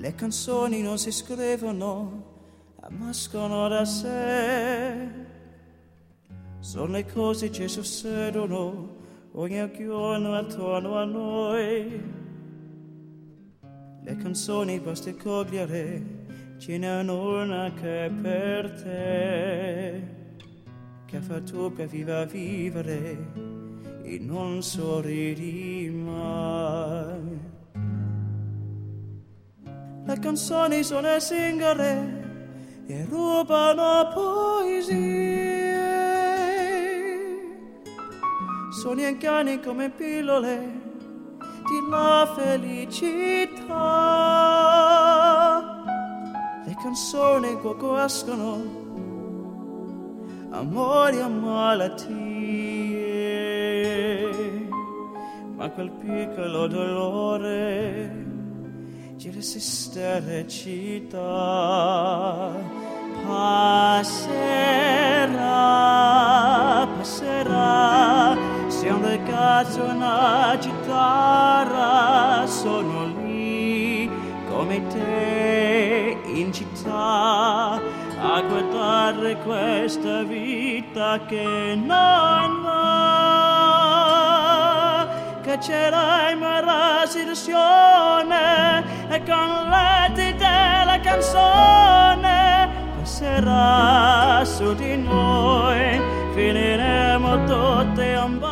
Le canzoni non si scrivono, nascono da sé. Sono le cose che succedono ogni giorno attorno a noi. Le canzoni basta cogliere, ce n'è una che è per te, che fa tu per vivere e non sorridi mai. Le canzoni sono singole e rubano poesie, sono inganni come pillole di la felicità. Le canzoni guascono amori e malattie, ma quel piccolo dolore ci resiste recita. Passerà, passerà, se un ragazzo e una chitarra sono lì come te in città a guardare questa vita che non va, che c'era in una situazione e con l'etti della canzone passerà su di noi, finiremo tutti un